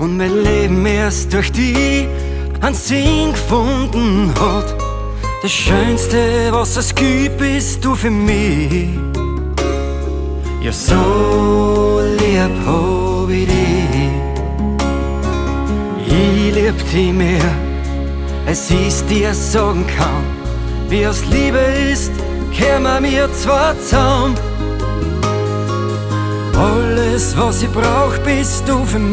und mein Leben erst durch die einen Sinn gefunden hat. Das Schönste, was es gibt, bist du für mich. Ja, so lieb hab ich dich. Ich lieb dich mehr, als ich's dir sagen kann. Wie aus Liebe ist, kehren wir zwei zusammen. Alles, was ich brauch, bist du für mich.